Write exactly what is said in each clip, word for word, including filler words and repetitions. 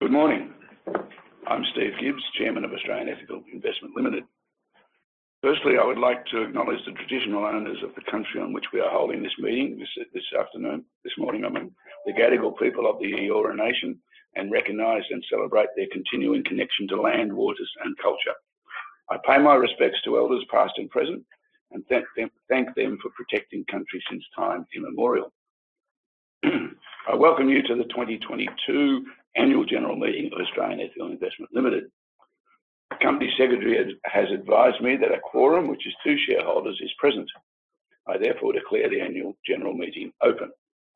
Good morning. I'm Steve Gibbs, Chairman of Australian Ethical Investment Limited. Firstly, I would like to acknowledge the traditional owners of the country on which we are holding this meeting this, this afternoon, this morning, I mean, the Gadigal people of the Eora Nation, and recognise and celebrate their continuing connection to land, waters and culture. I pay my respects to elders past and present and thank them, thank them for protecting country since time immemorial. I welcome you to the twenty twenty-two Annual General Meeting of Australian Ethical Investment Limited. The Company Secretary has advised me that a quorum, which is two shareholders, is present. I therefore declare the Annual General Meeting open.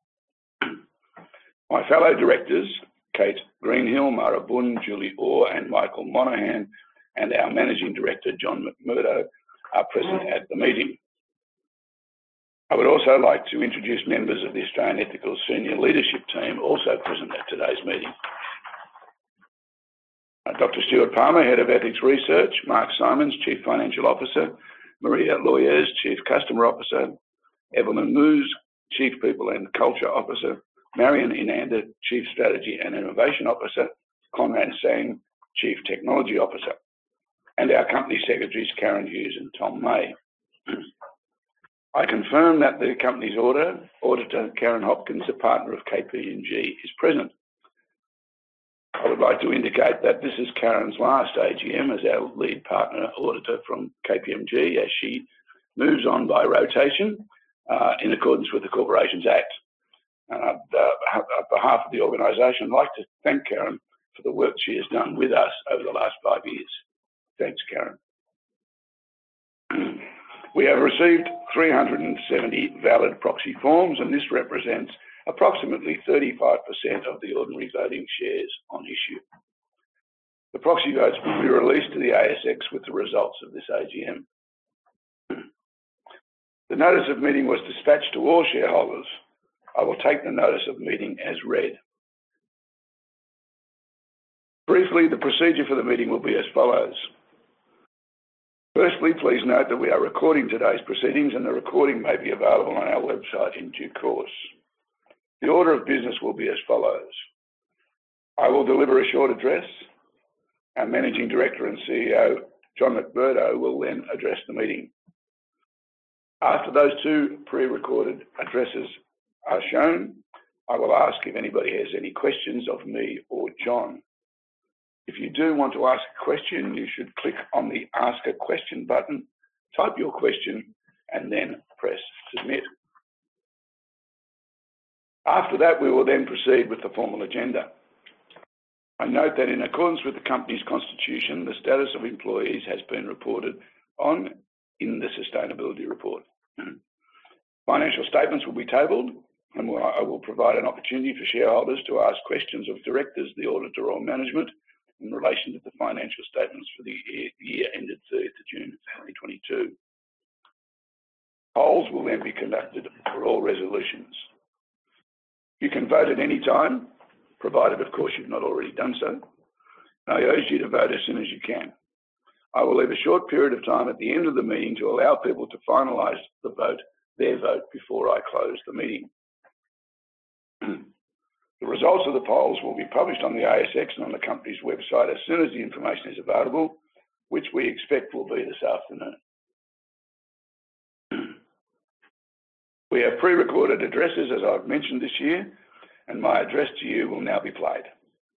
My fellow directors, Kate Greenhill, Mara Bunn, Julie Orr and Michael Monaghan, and our Managing Director, John McMurdo, are present at the meeting. I would also like to introduce members of the Australian Ethical Senior Leadership Team also present at today's meeting. Uh, Doctor Stuart Palmer, Head of Ethics Research, Mark Simons, Chief Financial Officer, Maria Loyes, Chief Customer Officer, Evelyn Moose, Chief People and Culture Officer, Marion Inanda, Chief Strategy and Innovation Officer, Conrad Sang, Chief Technology Officer, and our Company Secretaries, Karen Hughes and Tom May. I confirm that the company's auditor, auditor, Karen Hopkins, a partner of K P M G, is present. I would like to indicate that this is Karen's last A G M as our lead partner auditor from K P M G as she moves on by rotation uh, in accordance with the Corporations Act. And I'd, uh, on behalf of the organisation, I'd like to thank Karen for the work she has done with us over the last five years. Thanks, Karen. We have received three hundred seventy valid proxy forms, and this represents approximately thirty-five percent of the ordinary voting shares on issue. The proxy votes will be released to the A S X with the results of this A G M. The notice of meeting was dispatched to all shareholders. I will take the notice of meeting as read. Briefly, the procedure for the meeting will be as follows. Firstly, please note that we are recording today's proceedings and the recording may be available on our website in due course. The order of business will be as follows. I will deliver a short address. Our Managing Director and C E O, John McMurdo, will then address the meeting. After those two pre-recorded addresses are shown, I will ask if anybody has any questions of me or John. If you do want to ask a question, you should click on the Ask a Question button, type your question, and then press Submit. After that, we will then proceed with the formal agenda. I note that in accordance with the company's constitution, the status of employees has been reported on in the sustainability report. Financial statements will be tabled, and I will provide an opportunity for shareholders to ask questions of directors, the auditor or management in relation to the financial statements for the year, year ended thirtieth of June twenty twenty-two. Polls will then be conducted for all resolutions. You can vote at any time, provided of course you've not already done so. I urge you to vote as soon as you can. I will leave a short period of time at the end of the meeting to allow people to finalise the vote, their vote, before I close the meeting. The results of the polls will be published on the A S X and on the company's website as soon as the information is available, which we expect will be this afternoon. We have pre-recorded addresses, as I've mentioned this year, and my address to you will now be played.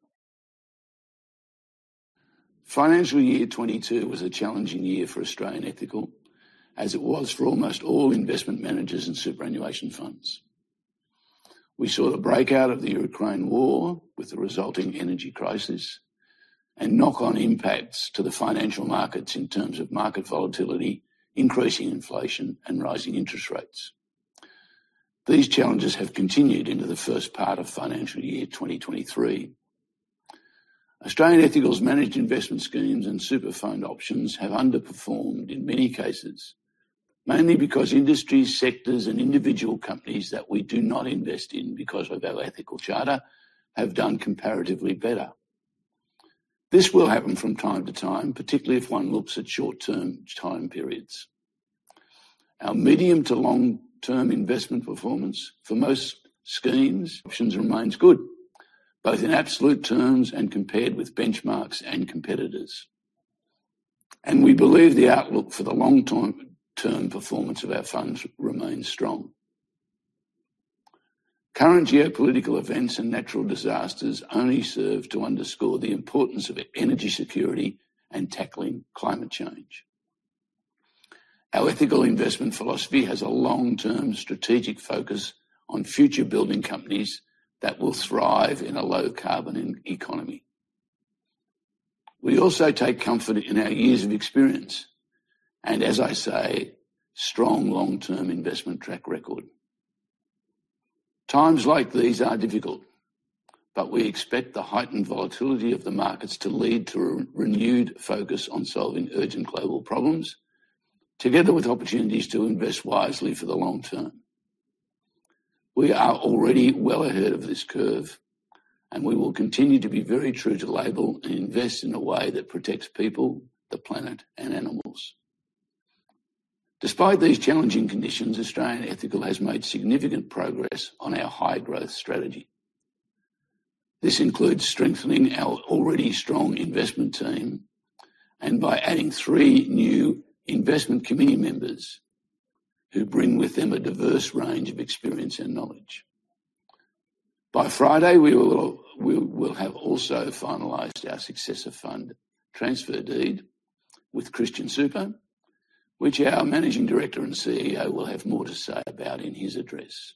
Financial year twenty-two was a challenging year for Australian Ethical, as it was for almost all investment managers and superannuation funds. We saw the breakout of the Ukraine war with the resulting energy crisis and knock-on impacts to the financial markets in terms of market volatility, increasing inflation and rising interest rates. These challenges have continued into the first part of financial year twenty twenty-three. Australian Ethical's managed investment schemes and super fund options have underperformed in many cases, mainly because industries, sectors and individual companies that we do not invest in because of our ethical charter have done comparatively better. This will happen from time to time, particularly if one looks at short-term time periods. Our medium to long-term investment performance for most schemes options remains good, both in absolute terms and compared with benchmarks and competitors. And we believe the outlook for the long-term term performance of our funds remains strong. Current geopolitical events and natural disasters only serve to underscore the importance of energy security and tackling climate change. Our ethical investment philosophy has a long-term strategic focus on future building companies that will thrive in a low-carbon economy. We also take comfort in our years of experience and, as I say, strong long-term investment track record. Times like these are difficult, but we expect the heightened volatility of the markets to lead to a renewed focus on solving urgent global problems, together with opportunities to invest wisely for the long term. We are already well ahead of this curve, and we will continue to be very true to label and invest in a way that protects people, the planet, and animals. Despite these challenging conditions, Australian Ethical has made significant progress on our high-growth strategy. This includes strengthening our already strong investment team and by adding three new investment committee members who bring with them a diverse range of experience and knowledge. By Friday, we will, we will have also finalised our successor fund transfer deed with Christian Super, which our Managing Director and C E O will have more to say about in his address.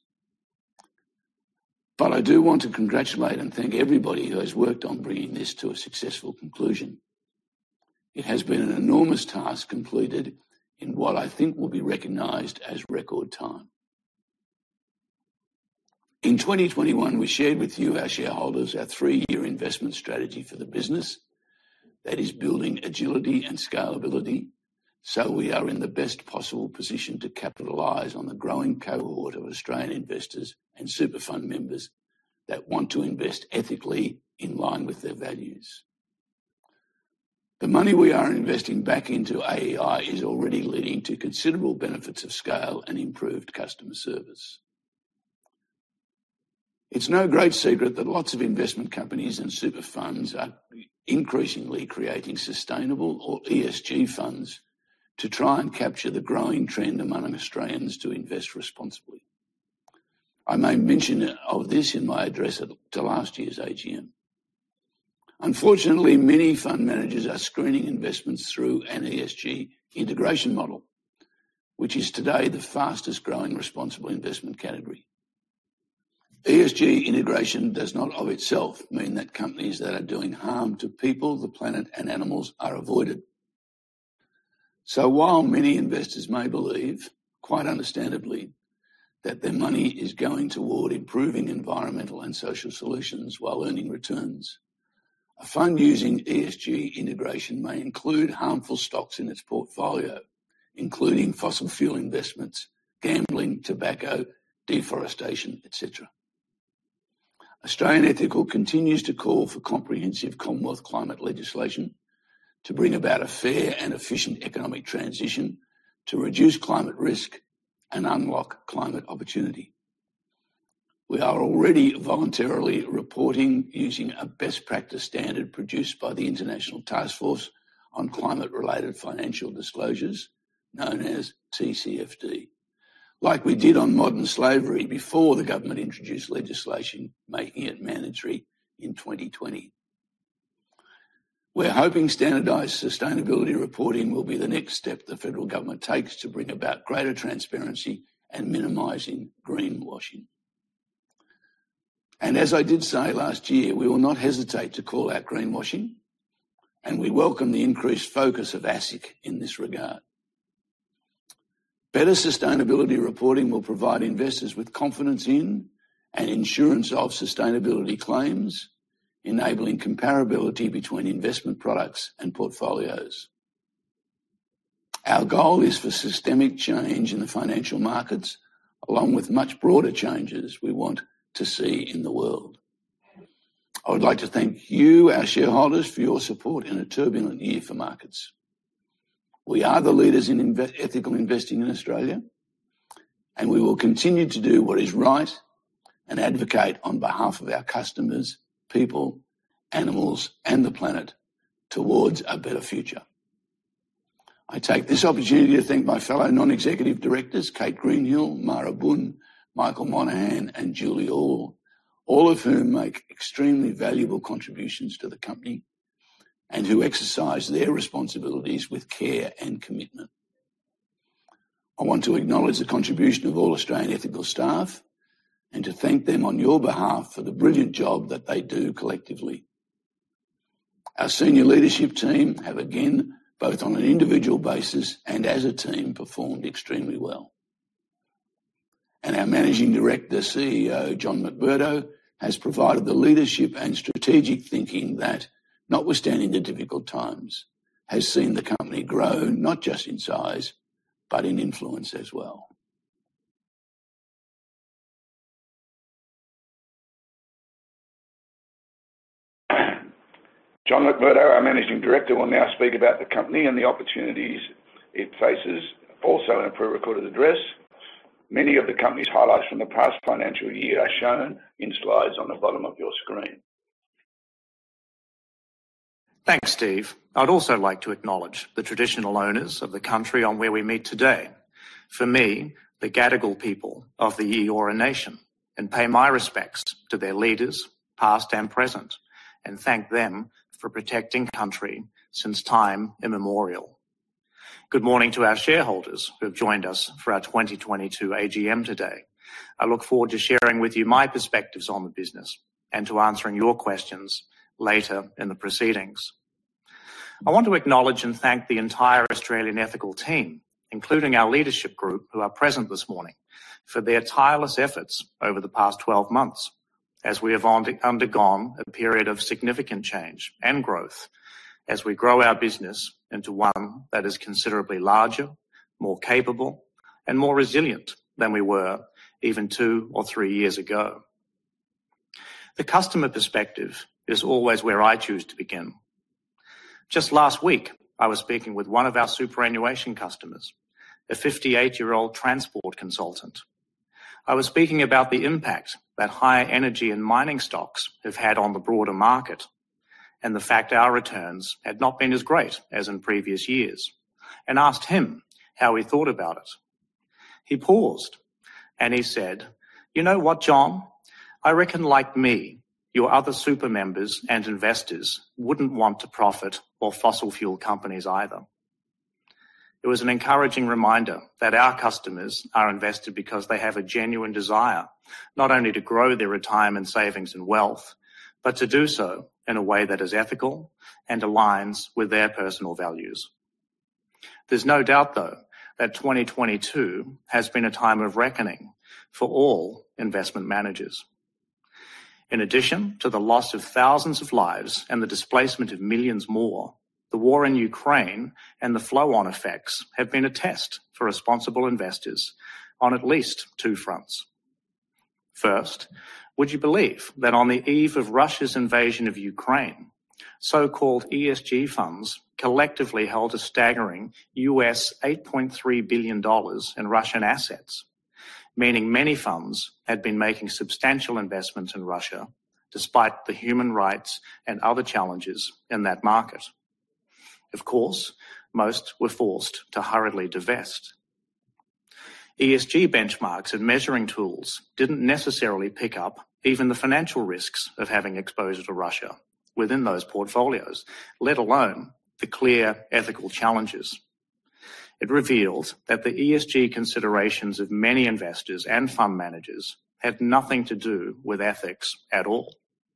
But I do want to congratulate and thank everybody who has worked on bringing this to a successful conclusion. It has been an enormous task completed in what I think will be recognised as record time. In twenty twenty-one, we shared with you, our shareholders, our three-year investment strategy for the business that is building agility and scalability, so we are in the best possible position to capitalise on the growing cohort of Australian investors and super fund members that want to invest ethically in line with their values. The money we are investing back into A E I is already leading to considerable benefits of scale and improved customer service. It's no great secret that lots of investment companies and super funds are increasingly creating sustainable or E S G funds to try and capture the growing trend among Australians to invest responsibly. I made mention of this in my address to last year's A G M. Unfortunately, many fund managers are screening investments through an E S G integration model, which is today the fastest growing responsible investment category. E S G integration does not of itself mean that companies that are doing harm to people, the planet, and animals are avoided. So while many investors may believe, quite understandably, that their money is going toward improving environmental and social solutions while earning returns, a fund using E S G integration may include harmful stocks in its portfolio, including fossil fuel investments, gambling, tobacco, deforestation, et cetera. Australian Ethical continues to call for comprehensive Commonwealth climate legislation to bring about a fair and efficient economic transition to reduce climate risk and unlock climate opportunity. We are already voluntarily reporting using a best practice standard produced by the International Task Force on Climate-Related Financial Disclosures, known as T C F D, like we did on modern slavery before the government introduced legislation making it mandatory in twenty twenty. We're hoping standardised sustainability reporting will be the next step the federal government takes to bring about greater transparency and minimising greenwashing. And as I did say last year, we will not hesitate to call out greenwashing, and we welcome the increased focus of ASIC in this regard. Better sustainability reporting will provide investors with confidence in and insurance of sustainability claims, enabling comparability between investment products and portfolios. Our goal is for systemic change in the financial markets, along with much broader changes we want to see in the world. I would like to thank you, our shareholders, for your support in a turbulent year for markets. We are the leaders in inve- ethical investing in Australia, and we will continue to do what is right and advocate on behalf of our customers, people, animals, and the planet towards a better future. I take this opportunity to thank my fellow non-executive directors, Kate Greenhill, Mara Bunn, Michael Monaghan, and Julie Orr, all of whom make extremely valuable contributions to the company and who exercise their responsibilities with care and commitment. I want to acknowledge the contribution of all Australian Ethical staff and to thank them on your behalf for the brilliant job that they do collectively. Our senior leadership team have again, both on an individual basis and as a team, performed extremely well. And our Managing Director, C E O, John McMurdo, has provided the leadership and strategic thinking that, notwithstanding the difficult times, has seen the company grow not just in size, but in influence as well. John McMurdo, our Managing Director, will now speak about the company and the opportunities it faces, also in a pre-recorded address. Many of the company's highlights from the past financial year are shown in slides on the bottom of your screen. Thanks, Steve. I'd also like to acknowledge the traditional owners of the country on where we meet today. For me, the Gadigal people of the Eora Nation, and pay my respects to their leaders, past and present, and thank them for protecting country since time immemorial. Good morning to our shareholders who have joined us for our twenty twenty-two A G M today. I look forward to sharing with you my perspectives on the business and to answering your questions later in the proceedings. I want to acknowledge and thank the entire Australian Ethical team, including our leadership group who are present this morning, for their tireless efforts over the past twelve months, as we have undergone a period of significant change and growth as we grow our business into one that is considerably larger, more capable, and more resilient than we were even two or three years ago. The customer perspective is always where I choose to begin. Just last week, I was speaking with one of our superannuation customers, a fifty-eight-year-old transport consultant. I was speaking about the impact that high energy and mining stocks have had on the broader market, and the fact our returns had not been as great as in previous years, and asked him how he thought about it. He paused, and he said, "You know what, John? I reckon like me, your other super members and investors wouldn't want to profit or fossil fuel companies either." It was an encouraging reminder that our customers are invested because they have a genuine desire not only to grow their retirement savings and wealth, but to do so in a way that is ethical and aligns with their personal values. There's no doubt, though, that twenty twenty-two has been a time of reckoning for all investment managers. In addition to the loss of thousands of lives and the displacement of millions more, the war in Ukraine and the flow-on effects have been a test for responsible investors on at least two fronts. First, would you believe that on the eve of Russia's invasion of Ukraine, so-called E S G funds collectively held a staggering U S eight point three billion dollars in Russian assets, meaning many funds had been making substantial investments in Russia despite the human rights and other challenges in that market. Of course, most were forced to hurriedly divest. E S G benchmarks and measuring tools didn't necessarily pick up even the financial risks of having exposure to Russia within those portfolios, let alone the clear ethical challenges. It revealed that the E S G considerations of many investors and fund managers had nothing to do with ethics at all.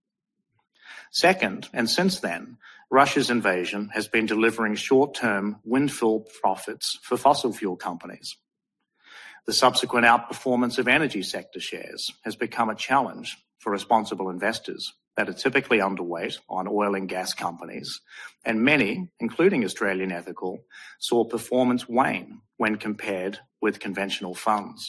Second, and since then, Russia's invasion has been delivering short-term windfall profits for fossil fuel companies. The subsequent outperformance of energy sector shares has become a challenge for responsible investors that are typically underweight on oil and gas companies, and many, including Australian Ethical, saw performance wane when compared with conventional funds.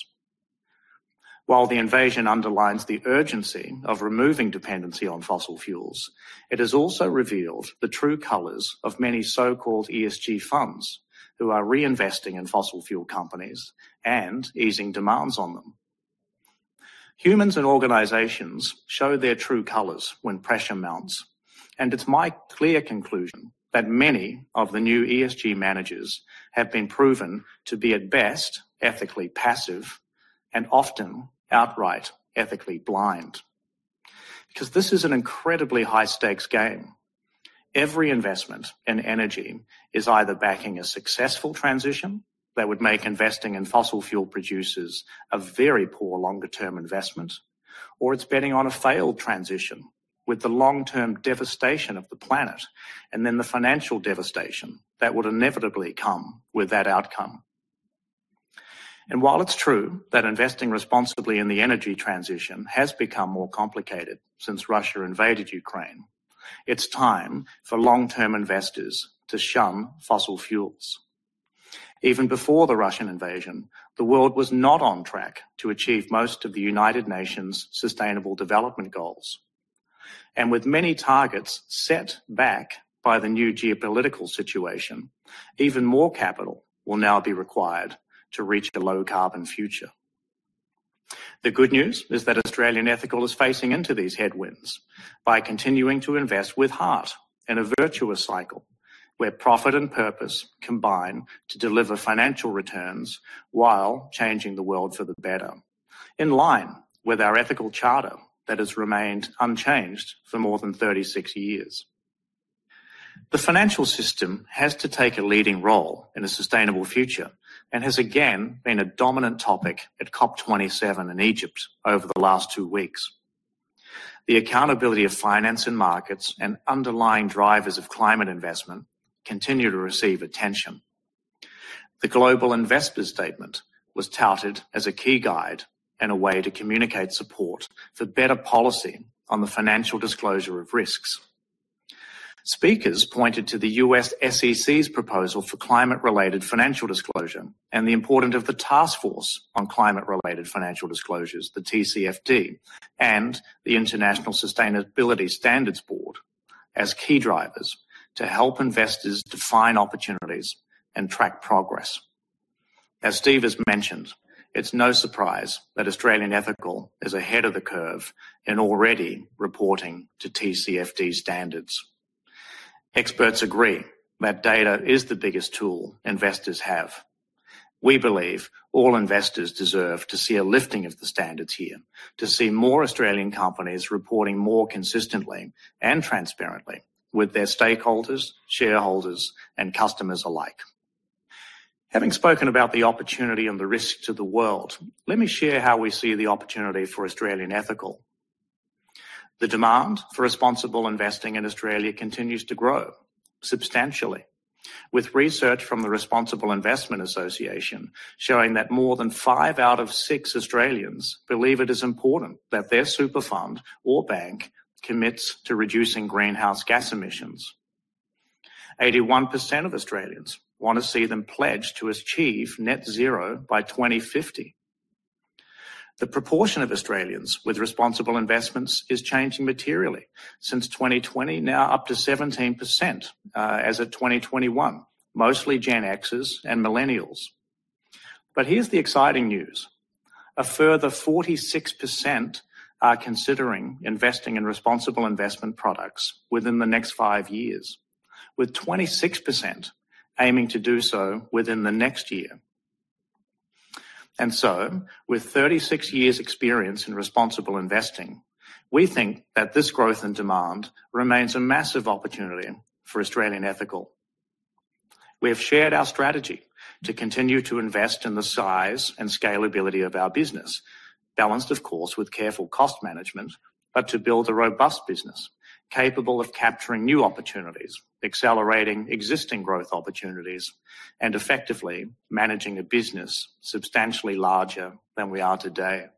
While the invasion underlines the urgency of removing dependency on fossil fuels, it has also revealed the true colours of many so-called E S G funds who are reinvesting in fossil fuel companies and easing demands on them. Humans and organizations show their true colors when pressure mounts, and it's my clear conclusion that many of the new E S G managers have been proven to be at best ethically passive and often outright ethically blind. Because this is an incredibly high-stakes game. Every investment in energy is either backing a successful transition that would make investing in fossil fuel producers a very poor longer-term investment, or it's betting on a failed transition with the long-term devastation of the planet and then the financial devastation that would inevitably come with that outcome. And while it's true that investing responsibly in the energy transition has become more complicated since Russia invaded Ukraine, it's time for long-term investors to shun fossil fuels. Even before the Russian invasion, the world was not on track to achieve most of the United Nations Sustainable Development Goals. And with many targets set back by the new geopolitical situation, even more capital will now be required to reach a low-carbon future. The good news is that Australian Ethical is facing into these headwinds by continuing to invest with heart in a virtuous cycle where profit and purpose combine to deliver financial returns while changing the world for the better, in line with our ethical charter that has remained unchanged for more than thirty-six years. The financial system has to take a leading role in a sustainable future and has again been a dominant topic at COP twenty-seven in Egypt over the last two weeks. The accountability of finance and markets and underlying drivers of climate investment continue to receive attention. The Global Investors Statement was touted as a key guide and a way to communicate support for better policy on the financial disclosure of risks. Speakers pointed to the U S S E C's proposal for climate-related financial disclosure and the importance of the Task Force on Climate-Related Financial Disclosures, the T C F D, and the International Sustainability Standards Board as key drivers to help investors define opportunities and track progress. As Steve has mentioned, it's no surprise that Australian Ethical is ahead of the curve in already reporting to T C F D standards. Experts agree that data is the biggest tool investors have. We believe all investors deserve to see a lifting of the standards here, to see more Australian companies reporting more consistently and transparently with their stakeholders, shareholders, and customers alike. Having spoken about the opportunity and the risk to the world, let me share how we see the opportunity for Australian Ethical. The demand for responsible investing in Australia continues to grow substantially, with research from the Responsible Investment Association showing that more than five out of six Australians believe it is important that their super fund or bank commits to reducing greenhouse gas emissions. eighty-one percent of Australians want to see them pledge to achieve net zero by twenty fifty. The proportion of Australians with responsible investments is changing materially since twenty twenty, now up to seventeen percent uh, as of twenty twenty-one, mostly Gen Xers and millennials. But here's the exciting news. A further forty-six percent are considering investing in responsible investment products within the next five years, with twenty-six percent aiming to do so within the next year. And so, with thirty-six years experience in responsible investing, we think that this growth in demand remains a massive opportunity for Australian Ethical. We have shared our strategy to continue to invest in the size and scalability of our business, balanced, of course, with careful cost management, but to build a robust business capable of capturing new opportunities, accelerating existing growth opportunities, and effectively managing a business substantially larger than we are today.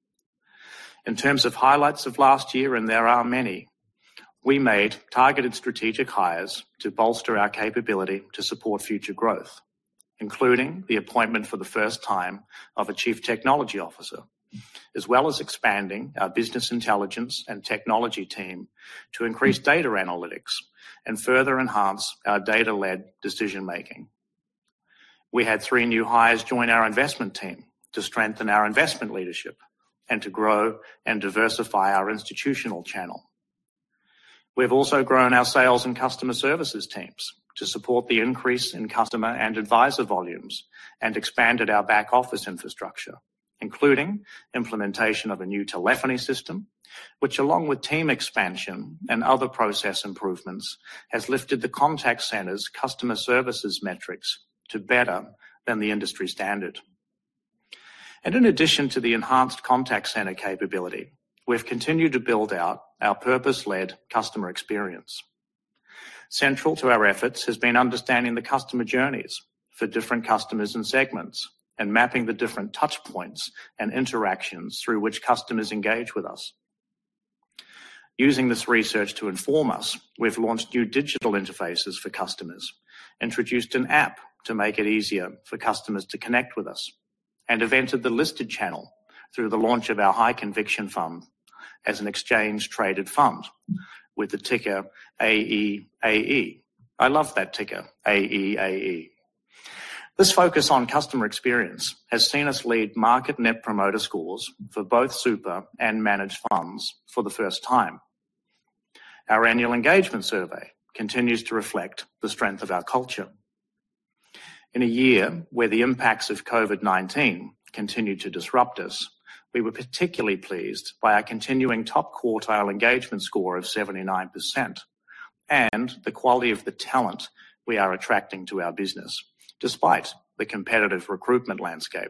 In terms of highlights of last year, and there are many, we made targeted strategic hires to bolster our capability to support future growth, including the appointment for the first time of a Chief Technology Officer, as well as expanding our business intelligence and technology team to increase data analytics and further enhance our data-led decision-making. We had three new hires join our investment team to strengthen our investment leadership and to grow and diversify our institutional channel. We've also grown our sales and customer services teams to support the increase in customer and advisor volumes and expanded our back office infrastructure, including implementation of a new telephony system, which along with team expansion and other process improvements has lifted the contact centre's customer services metrics to better than the industry standard. And in addition to the enhanced contact centre capability, we've continued to build out our purpose-led customer experience. Central to our efforts has been understanding the customer journeys for different customers and segments and mapping the different touch points and interactions through which customers engage with us. Using this research to inform us, we've launched new digital interfaces for customers, introduced an app to make it easier for customers to connect with us, and have entered the listed channel through the launch of our High Conviction Fund as an exchange-traded fund with the ticker A E A E. I love that ticker, A E A E. This focus on customer experience has seen us lead market net promoter scores for both super and managed funds for the first time. Our annual engagement survey continues to reflect the strength of our culture. In a year where the impacts of COVID nineteen continued to disrupt us, we were particularly pleased by our continuing top quartile engagement score of seventy-nine percent and the quality of the talent we are attracting to our business, despite the competitive recruitment landscape.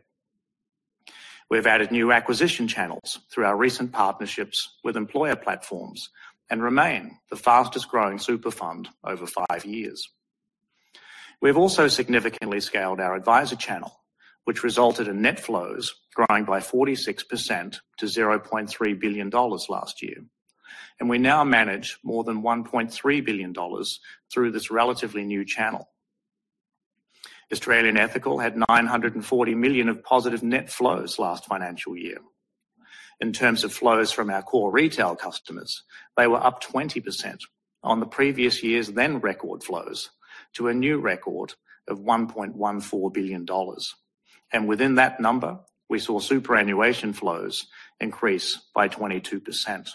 We've added new acquisition channels through our recent partnerships with employer platforms and remain the fastest growing super fund over five years. We've also significantly scaled our advisor channel, which resulted in net flows growing by forty-six percent to zero point three billion dollars last year. And we now manage more than one point three billion dollars through this relatively new channel. Australian Ethical had nine hundred forty million dollars of positive net flows last financial year. In terms of flows from our core retail customers, they were up twenty percent on the previous year's then record flows to a new record of one point one four billion dollars. And within that number, we saw superannuation flows increase by twenty-two percent.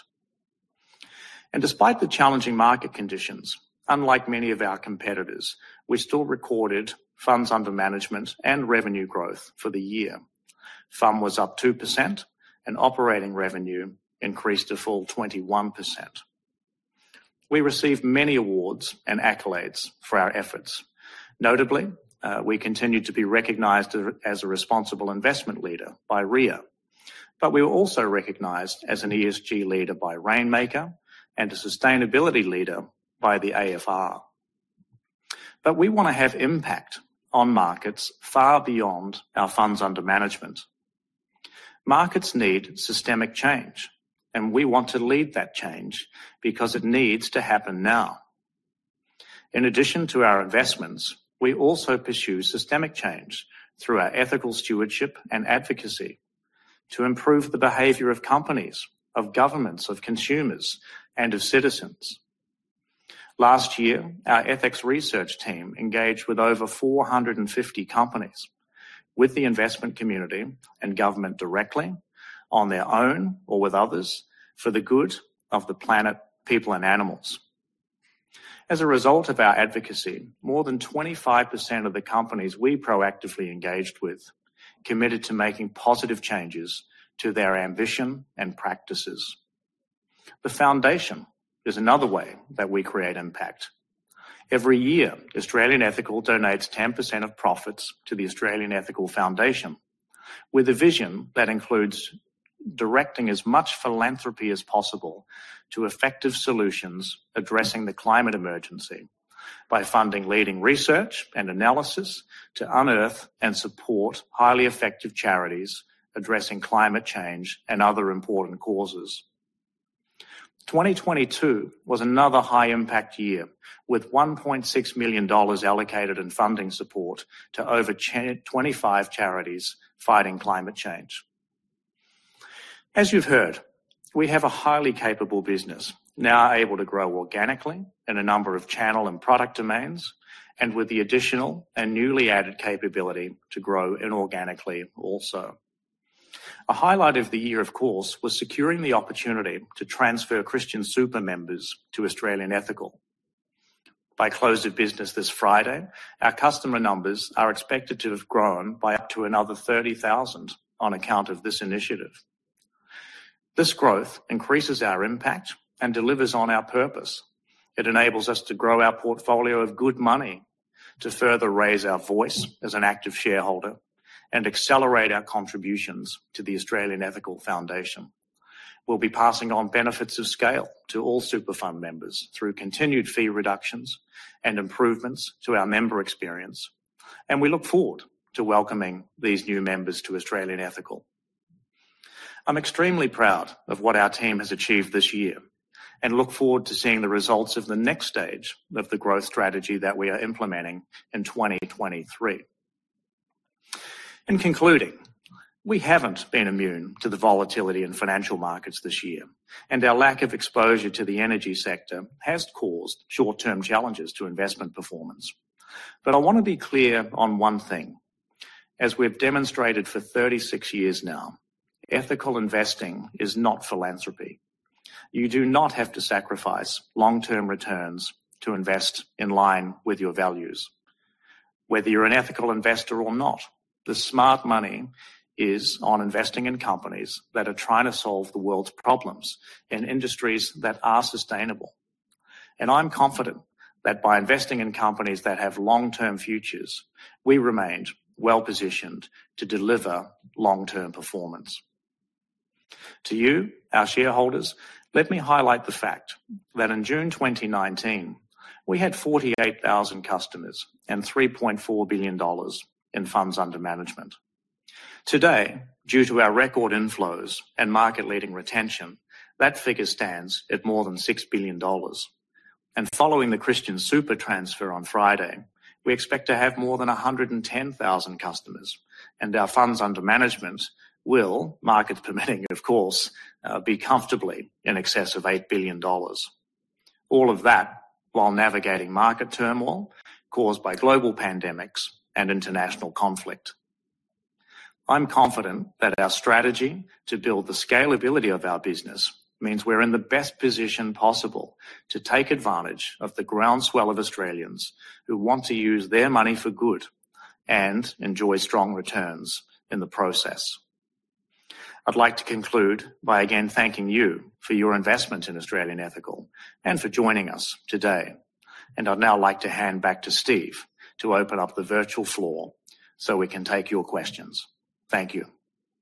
And despite the challenging market conditions, unlike many of our competitors, we still recorded funds under management and revenue growth for the year. F U M was up two percent and operating revenue increased a full twenty-one percent. We received many awards and accolades for our efforts. Notably, uh, we continued to be recognised as a responsible investment leader by R I A, but we were also recognised as an E S G leader by Rainmaker and a sustainability leader by the A F R. But we want to have impact on markets far beyond our funds under management. Markets need systemic change, and we want to lead that change because it needs to happen now. In addition to our investments, we also pursue systemic change through our ethical stewardship and advocacy to improve the behaviour of companies, of governments, of consumers, and of citizens. Last year, our ethics research team engaged with over four hundred fifty companies, with the investment community and government directly, on their own or with others, for the good of the planet, people and animals. As a result of our advocacy, more than twenty-five percent of the companies we proactively engaged with committed to making positive changes to their ambition and practices. The foundation is another way that we create impact. Every year, Australian Ethical donates ten percent of profits to the Australian Ethical Foundation, with a vision that includes directing as much philanthropy as possible to effective solutions addressing the climate emergency by funding leading research and analysis to unearth and support highly effective charities addressing climate change and other important causes. twenty twenty-two was another high-impact year, with one point six million dollars allocated in funding support to over twenty-five charities fighting climate change. As you've heard, we have a highly capable business, now able to grow organically in a number of channel and product domains, and with the additional and newly added capability to grow inorganically also. A highlight of the year, of course, was securing the opportunity to transfer Christian Super members to Australian Ethical. By close of business this Friday, our customer numbers are expected to have grown by up to another thirty thousand on account of this initiative. This growth increases our impact and delivers on our purpose. It enables us to grow our portfolio of good money, to further raise our voice as an active shareholder, and accelerate our contributions to the Australian Ethical Foundation. We'll be passing on benefits of scale to all super fund members through continued fee reductions and improvements to our member experience. And we look forward to welcoming these new members to Australian Ethical. I'm extremely proud of what our team has achieved this year and look forward to seeing the results of the next stage of the growth strategy that we are implementing in twenty twenty-three. In concluding, we haven't been immune to the volatility in financial markets this year, and our lack of exposure to the energy sector has caused short-term challenges to investment performance. But I want to be clear on one thing. As we've demonstrated for thirty-six years now, ethical investing is not philanthropy. You do not have to sacrifice long-term returns to invest in line with your values. Whether you're an ethical investor or not, the smart money is on investing in companies that are trying to solve the world's problems in industries that are sustainable. And I'm confident that by investing in companies that have long-term futures, we remained well-positioned to deliver long-term performance. To you, our shareholders, let me highlight the fact that in June twenty nineteen, we had forty-eight thousand customers and three point four billion dollars in funds under management. Today, due to our record inflows and market-leading retention, that figure stands at more than six billion dollars. And following the Christian Super transfer on Friday, we expect to have more than one hundred ten thousand customers, and our funds under management will, markets permitting, of course, uh, be comfortably in excess of eight billion dollars. All of that while navigating market turmoil caused by global pandemics and international conflict. I'm confident that our strategy to build the scalability of our business means we're in the best position possible to take advantage of the groundswell of Australians who want to use their money for good and enjoy strong returns in the process. I'd like to conclude by again thanking you for your investment in Australian Ethical and for joining us today. And I'd now like to hand back to Steve to open up the virtual floor so we can take your questions. Thank you.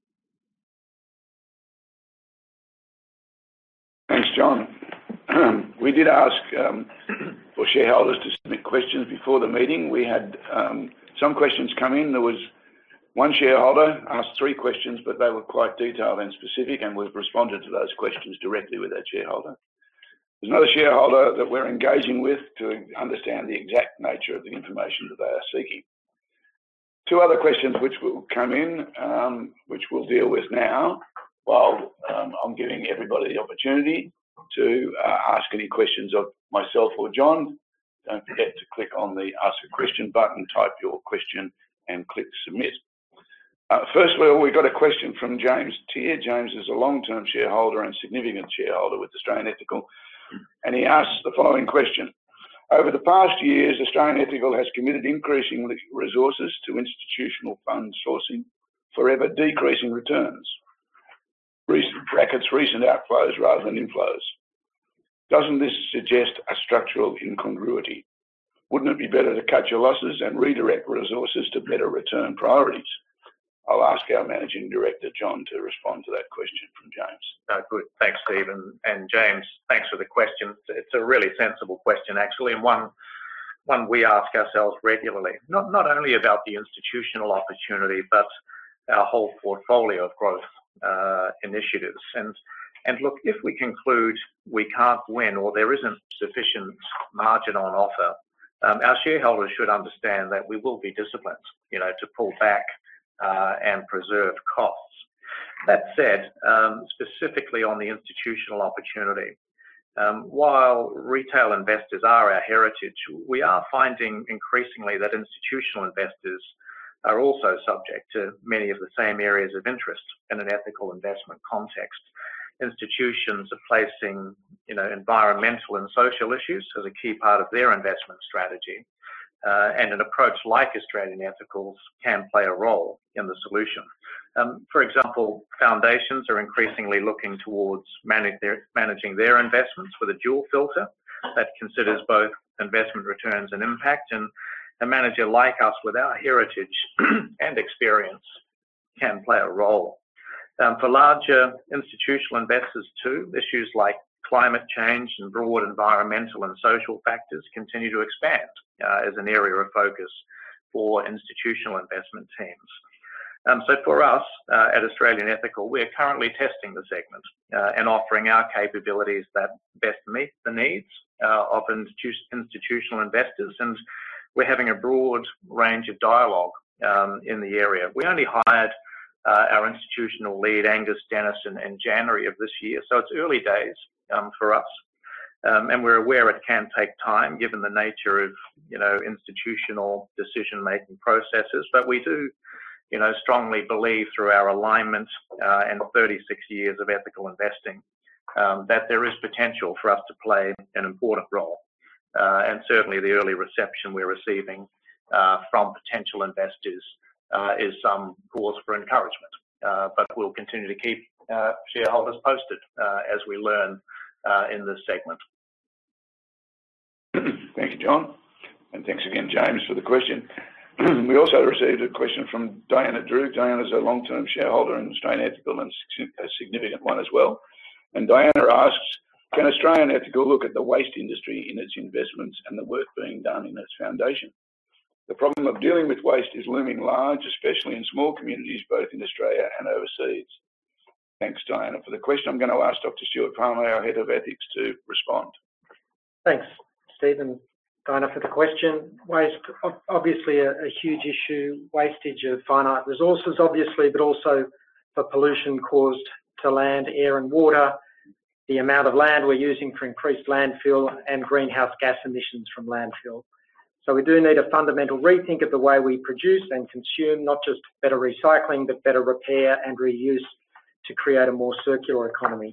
Thanks, John. Um, we did ask um, for shareholders to submit questions before the meeting. We had um, some questions come in. There was one shareholder asked three questions, but they were quite detailed and specific, and we've responded to those questions directly with that shareholder. There's another shareholder that we're engaging with to understand the exact nature of the information that they are seeking. Two other questions which will come in, um, which we'll deal with now, while um, I'm giving everybody the opportunity to uh, ask any questions of myself or John. Don't forget to click on the Ask a Question button, type your question and click Submit. Uh, first of all, we've got a question from James Tier. James is a long-term shareholder and significant shareholder with Australian Ethical, and he asks the following question. Over the past years, Australian Ethical has committed increasing resources to institutional fund sourcing, forever decreasing returns. Recent brackets, recent outflows rather than inflows. Doesn't this suggest a structural incongruity? Wouldn't it be better to cut your losses and redirect resources to better return priorities? I'll ask our Managing Director, John, to respond to that question from James. No, good. Thanks, Steve. And, and James, thanks for the question. It's a really sensible question, actually, and one one we ask ourselves regularly, not, not only about the institutional opportunity, but our whole portfolio of growth uh, initiatives. And, and look, if we conclude we can't win or there isn't sufficient margin on offer, um, our shareholders should understand that we will be disciplined, you know, to pull back Uh, and preserve costs. That said, um, specifically on the institutional opportunity, um, while retail investors are our heritage, we are finding increasingly that institutional investors are also subject to many of the same areas of interest in an ethical investment context. Institutions are placing, you know, environmental and social issues as a key part of their investment strategy, uh, and an approach like Australian Ethicals can play a role in the solution. Um, for example, foundations are increasingly looking towards manage their, managing their investments with a dual filter that considers both investment returns and impact, and a manager like us with our heritage and experience can play a role. Um, for larger institutional investors too, issues like climate change and broad environmental and social factors continue to expand uh, as an area of focus for institutional investment teams. Um, so for us uh, at Australian Ethical, we're currently testing the segment uh, and offering our capabilities that best meet the needs uh, of institu institutional investors, and we're having a broad range of dialogue um, in the area. We only hired uh, our institutional lead, Angus Dennis, in, in January of this year, so it's early days um, for us. Um, and we're aware it can take time given the nature of, you know, institutional decision-making processes, but we do you know, strongly believe through our alignment uh, and thirty-six years of ethical investing um, that there is potential for us to play an important role. Uh, and certainly the early reception we're receiving uh, from potential investors uh, is some cause for encouragement. Uh, but we'll continue to keep uh, shareholders posted uh, as we learn uh, in this segment. Thank you, John. And thanks again, James, for the question. We also received a question from Diana Drew. Diana's a long-term shareholder in Australian Ethical and a significant one as well. And Diana asks, can Australian Ethical look at the waste industry in its investments and the work being done in its foundation? The problem of dealing with waste is looming large, especially in small communities, both in Australia and overseas. Thanks, Diana, for the question. I'm going to ask Doctor Stuart Palmer, our Head of Ethics, to respond. Thanks, Stephen. Diana, for the question. Waste, obviously a, a huge issue, wastage of finite resources, obviously, but also for pollution caused to land, air and water, the amount of land we're using for increased landfill and greenhouse gas emissions from landfill. So we do need a fundamental rethink of the way we produce and consume, not just better recycling, but better repair and reuse to create a more circular economy.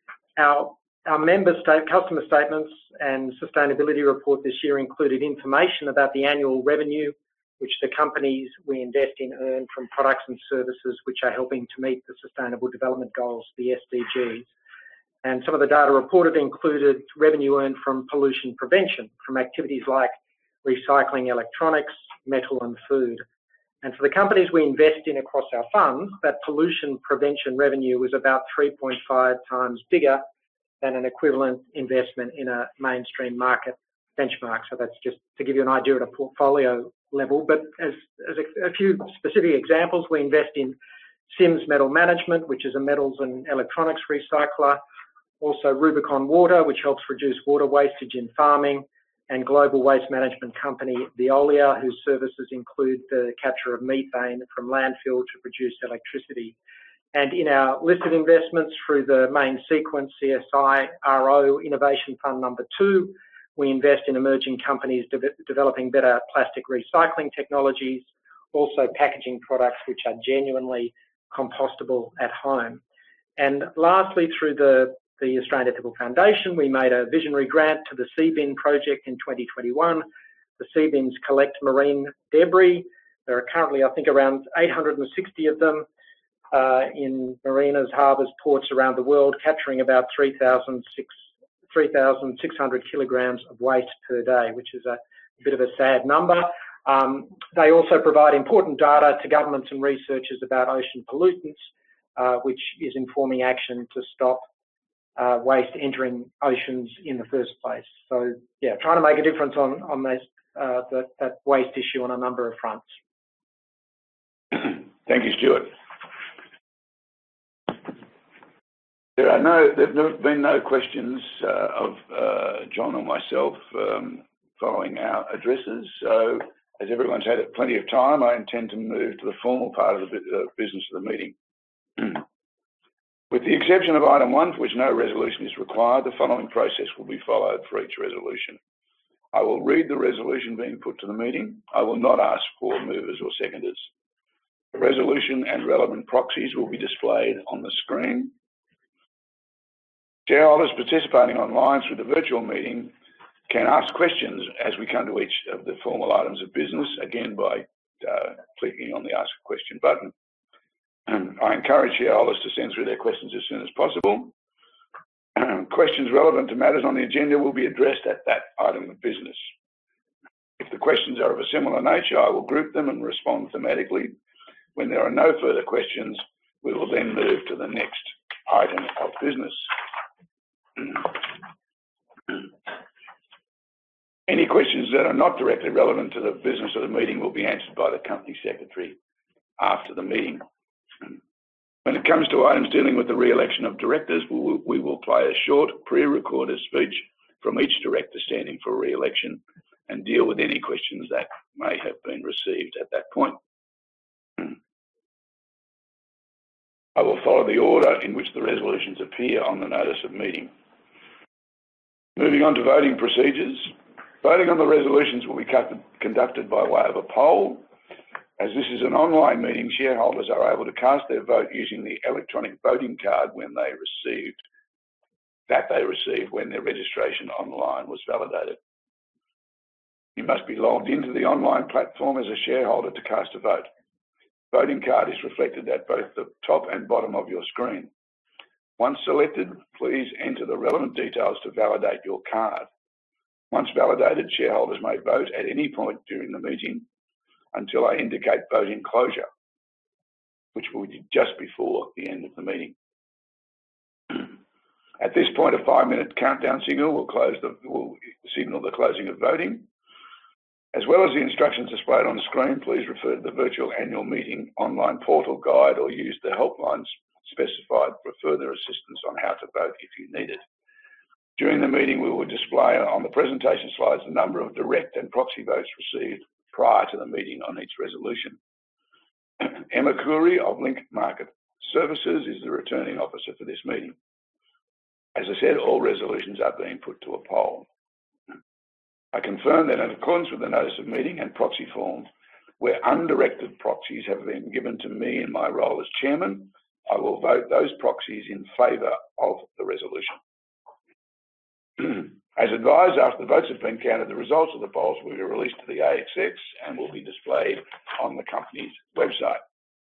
Our Our member state customer statements and sustainability report this year included information about the annual revenue which the companies we invest in earn from products and services which are helping to meet the Sustainable Development Goals, the S D Gs. And some of the data reported included revenue earned from pollution prevention, from activities like recycling electronics, metal and food. And for the companies we invest in across our funds, that pollution prevention revenue was about three point five times bigger than an equivalent investment in a mainstream market benchmark. So that's just to give you an idea at a portfolio level. But as, as a, a few specific examples, we invest in Sims Metal Management, which is a metals and electronics recycler. Also Rubicon Water, which helps reduce water wastage in farming, and global waste management company Veolia, whose services include the capture of methane from landfill to produce electricity. And in our listed investments through the main sequence C S I R O Innovation Fund number two, we invest in emerging companies de developing better plastic recycling technologies, also packaging products which are genuinely compostable at home. And lastly, through the, the Australian Ethical Foundation, we made a visionary grant to the C bin project in twenty twenty-one. The C bins collect marine debris. There are currently, I think, around eight hundred sixty of them. Uh, in marinas, harbours, ports around the world, capturing about three thousand six hundred kilograms of waste per day, which is a bit of a sad number. Um, they also provide important data to governments and researchers about ocean pollutants, uh, which is informing action to stop uh, waste entering oceans in the first place. So, yeah, trying to make a difference on, on this, uh, the, that waste issue on a number of fronts. Thank you, Stuart. There are no, there have been no questions uh, of uh, John or myself um, following our addresses. So, as everyone's had plenty of time, I intend to move to the formal part of the uh, business of the meeting. With the exception of item one, for which no resolution is required, the following process will be followed for each resolution. I will read the resolution being put to the meeting. I will not ask for movers or seconders. The resolution and relevant proxies will be displayed on the screen. Shareholders participating online through the virtual meeting can ask questions as we come to each of the formal items of business, again by uh, clicking on the Ask a Question button. Um, I encourage shareholders to send through their questions as soon as possible. Um, questions relevant to matters on the agenda will be addressed at that item of business. If the questions are of a similar nature, I will group them and respond thematically. When there are no further questions, we will then move to the next item of business. Any questions that are not directly relevant to the business of the meeting will be answered by the Company Secretary after the meeting. When it comes to items dealing with the re-election of directors, we will, we will play a short pre-recorded speech from each director standing for re-election and deal with any questions that may have been received at that point. I will follow the order in which the resolutions appear on the notice of meeting. Moving on to voting procedures. Voting on the resolutions will be conducted by way of a poll. As this is an online meeting, shareholders are able to cast their vote using the electronic voting card when they received, that they received when their registration online was validated. You must be logged into the online platform as a shareholder to cast a vote. Voting card is reflected at both the top and bottom of your screen. Once selected, please enter the relevant details to validate your card. Once validated, shareholders may vote at any point during the meeting until I indicate voting closure, which will be just before the end of the meeting. At this point, a five-minute countdown signal will, close the, will signal the closing of voting. As well as the instructions displayed on the screen, please refer to the virtual annual meeting online portal guide or use the helplines specified for further assistance on how to vote if you need it. During the meeting, we will display on the presentation slides the number of direct and proxy votes received prior to the meeting on each resolution. Emma Curry of Link Market Services is the returning officer for this meeting. As I said, all resolutions are being put to a poll. I confirm that in accordance with the notice of meeting and proxy form, where undirected proxies have been given to me in my role as chairman, I will vote those proxies in favour of the resolution. As advised, after the votes have been counted, the results of the polls will be released to the A S X and will be displayed on the company's website.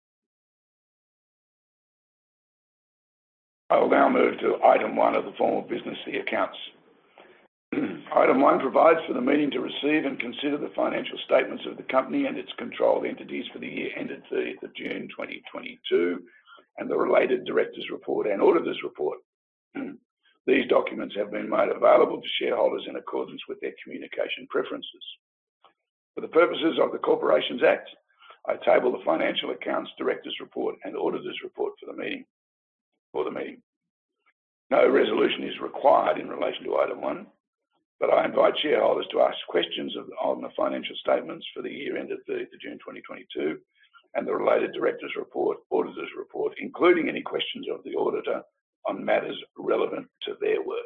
I will now move to item one of the formal business, the accounts. Item one provides for the meeting to receive and consider the financial statements of the company and its controlled entities for the year ended thirtieth of June twenty twenty-two and the related directors' report and auditors' report. These documents have been made available to shareholders in accordance with their communication preferences. For the purposes of the Corporations Act, I table the financial accounts, directors' report and auditors' report for the meeting. For the meeting. No resolution is required in relation to item one, but I invite shareholders to ask questions of, on the financial statements for the year ended thirtieth of June twenty twenty-two and the related directors' report, auditors' report, including any questions of the auditor on matters relevant to their work.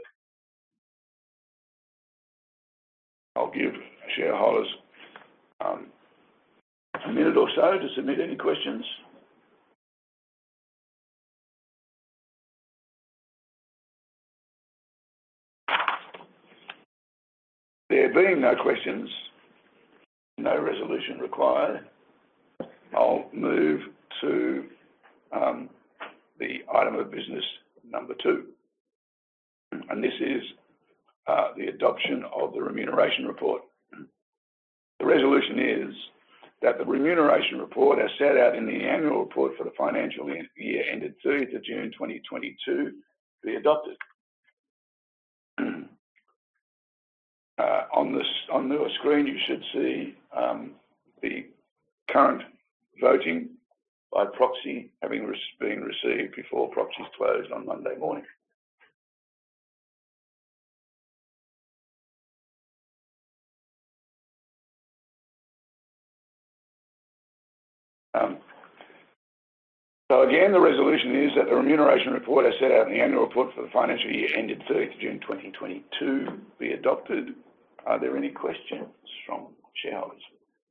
I'll give shareholders um, a minute or so to submit any questions. There being no questions, no resolution required, I'll move to um, the item of business number two. And this is uh, the adoption of the remuneration report. The resolution is that the remuneration report as set out in the annual report for the financial year ended thirtieth of June twenty twenty-two be adopted. Uh, on, this, on the screen, you should see um, the current voting by proxy having re been received before proxies closed on Monday morning. Um, so again, the resolution is that the remuneration report as set out in the annual report for the financial year ended thirtieth of June twenty twenty-two be adopted. Are there any questions from shareholders?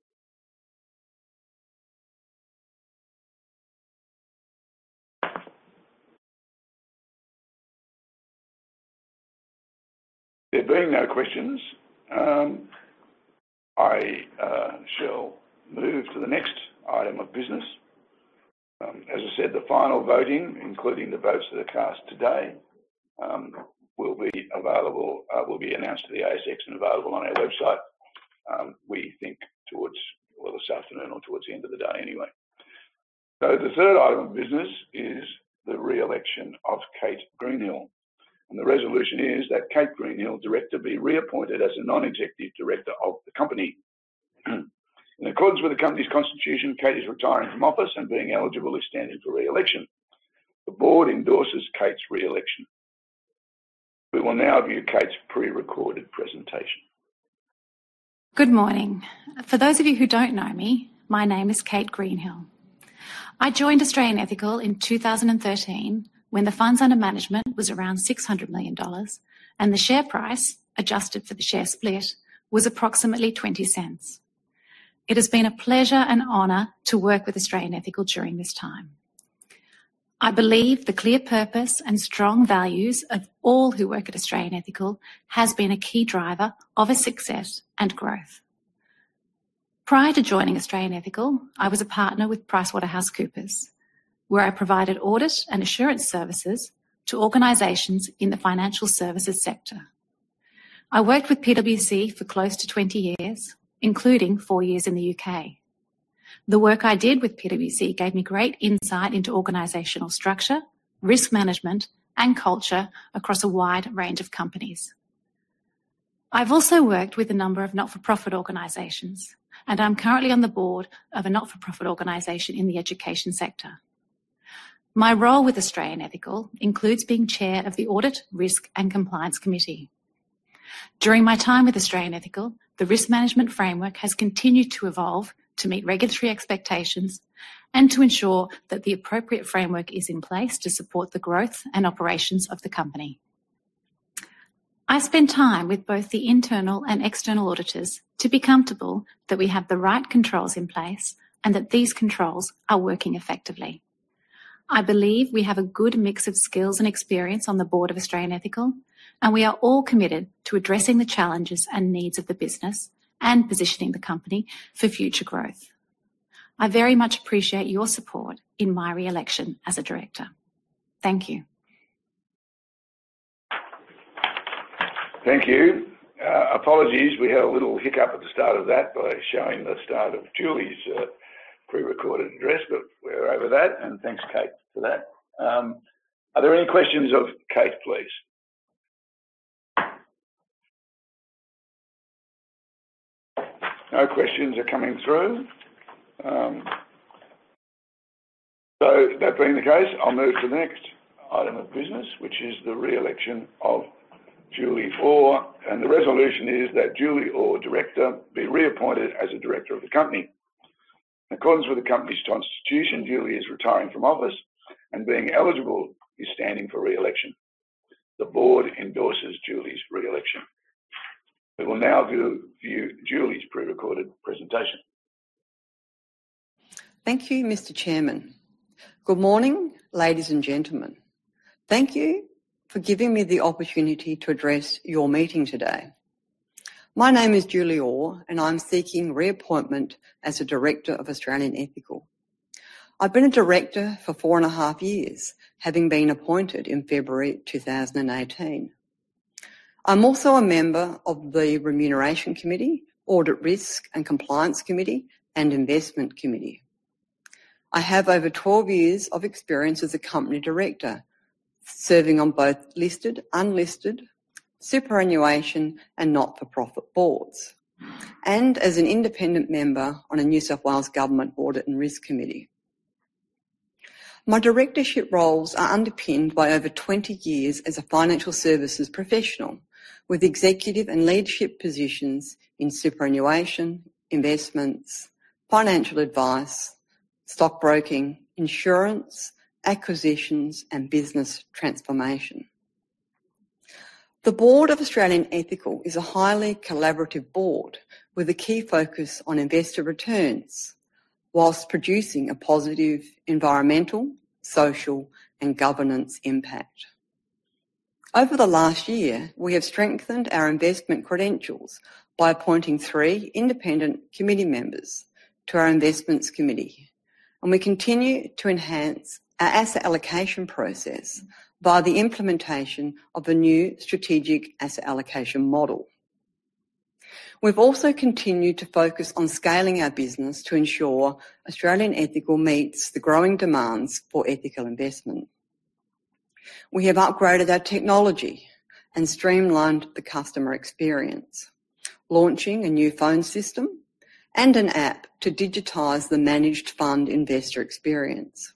There being no questions, um, I uh, shall move to the next item of business. Um, as I said, the final voting, including the votes that are cast today, um, will be available, uh, will be announced to the A S X and available on our website. Um, we think towards, well, this afternoon or towards the end of the day anyway. So the third item of business is the re-election of Kate Greenhill. And the resolution is that Kate Greenhill, Director, be reappointed as a non-executive Director of the company. In accordance with the company's constitution, Kate is retiring from office and being eligible is standing for re-election. The board endorses Kate's re-election. We will now view Kate's pre-recorded presentation. Good morning. For those of you who don't know me, my name is Kate Greenhill. I joined Australian Ethical in two thousand thirteen when the funds under management was around six hundred million dollars and the share price, adjusted for the share split, was approximately twenty cents. It has been a pleasure and honour to work with Australian Ethical during this time. I believe the clear purpose and strong values of all who work at Australian Ethical has been a key driver of its success and growth. Prior to joining Australian Ethical, I was a partner with PricewaterhouseCoopers, where I provided audit and assurance services to organisations in the financial services sector. I worked with P W C for close to twenty years, including four years in the U K. The work I did with P W C gave me great insight into organisational structure, risk management, and culture across a wide range of companies. I've also worked with a number of not-for-profit organisations, and I'm currently on the board of a not-for-profit organisation in the education sector. My role with Australian Ethical includes being chair of the Audit, Risk and Compliance Committee. During my time with Australian Ethical, the risk management framework has continued to evolve to meet regulatory expectations and to ensure that the appropriate framework is in place to support the growth and operations of the company. I spend time with both the internal and external auditors to be comfortable that we have the right controls in place and that these controls are working effectively. I believe we have a good mix of skills and experience on the board of Australian Ethical, and we are all committed to addressing the challenges and needs of the business and positioning the company for future growth. I very much appreciate your support in my re-election as a director. Thank you. Thank you. Uh, apologies, we had a little hiccup at the start of that by showing the start of Julie's uh, pre-recorded address, but we're over that, and thanks, Kate, for that. Um, are there any questions of Kate, please? No questions are coming through. Um, so that being the case, I'll move to the next item of business, which is the re-election of Julie Orr, and the resolution is that Julie Orr, Director, be reappointed as a Director of the company. In accordance with the company's constitution, Julie is retiring from office and being eligible is standing for re-election. The board endorses Julie's re-election. We will now view, view Julie's pre-recorded presentation. Thank you, Mister Chairman. Good morning, ladies and gentlemen. Thank you for giving me the opportunity to address your meeting today. My name is Julie Orr and I'm seeking reappointment as a Director of Australian Ethical. I've been a Director for four and a half years, having been appointed in February two thousand eighteen. I'm also a member of the Remuneration Committee, Audit Risk and Compliance Committee and Investment Committee. I have over twelve years of experience as a company director, serving on both listed, unlisted, superannuation and not-for-profit boards, and as an independent member on a New South Wales Government Audit and Risk Committee. My directorship roles are underpinned by over twenty years as a financial services professional, with executive and leadership positions in superannuation, investments, financial advice, stockbroking, insurance, acquisitions and business transformation. The Board of Australian Ethical is a highly collaborative board with a key focus on investor returns, whilst producing a positive environmental, social and governance impact. Over the last year, we have strengthened our investment credentials by appointing three independent committee members to our Investments Committee, and we continue to enhance our asset allocation process via the implementation of a new strategic asset allocation model. We've also continued to focus on scaling our business to ensure Australian Ethical meets the growing demands for ethical investment. We have upgraded our technology and streamlined the customer experience, launching a new phone system and an app to digitise the managed fund investor experience.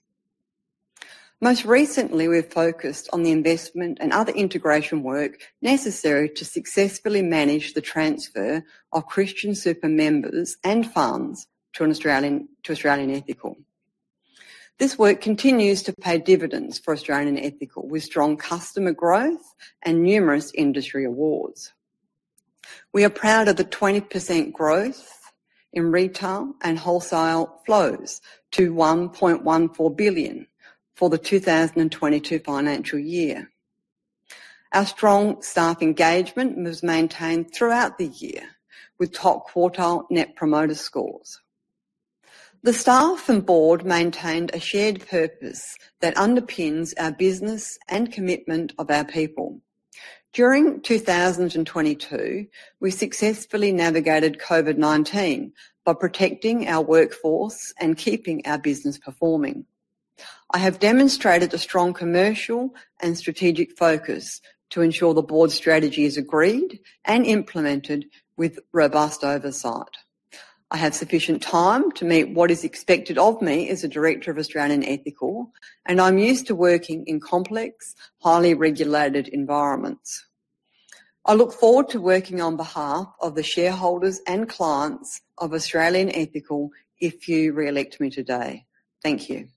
Most recently, we've focused on the investment and other integration work necessary to successfully manage the transfer of Christian Super members and funds to, an Australian, to Australian Ethical. This work continues to pay dividends for Australian Ethical with strong customer growth and numerous industry awards. We are proud of the twenty percent growth in retail and wholesale flows to one point one four billion for the two thousand twenty-two financial year. Our strong staff engagement was maintained throughout the year with top quartile net promoter scores. The staff and board maintained a shared purpose that underpins our business and commitment of our people. During two thousand twenty-two, we successfully navigated COVID nineteen by protecting our workforce and keeping our business performing. I have demonstrated a strong commercial and strategic focus to ensure the board strategy is agreed and implemented with robust oversight. I have sufficient time to meet what is expected of me as a Director of Australian Ethical, and I'm used to working in complex, highly regulated environments. I look forward to working on behalf of the shareholders and clients of Australian Ethical if you re-elect me today. Thank you.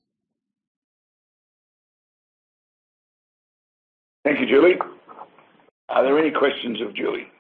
Thank you, Julie. Are there any questions of Julie?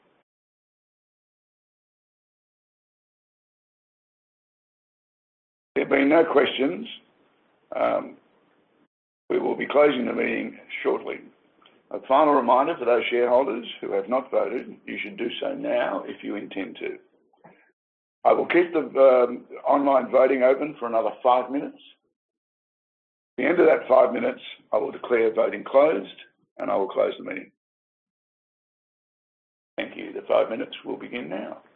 There being no questions, um, we will be closing the meeting shortly. A final reminder for those shareholders who have not voted, you should do so now if you intend to. I will keep the um, online voting open for another five minutes. At the end of that five minutes, I will declare voting closed and I will close the meeting. Thank you. The five minutes will begin now.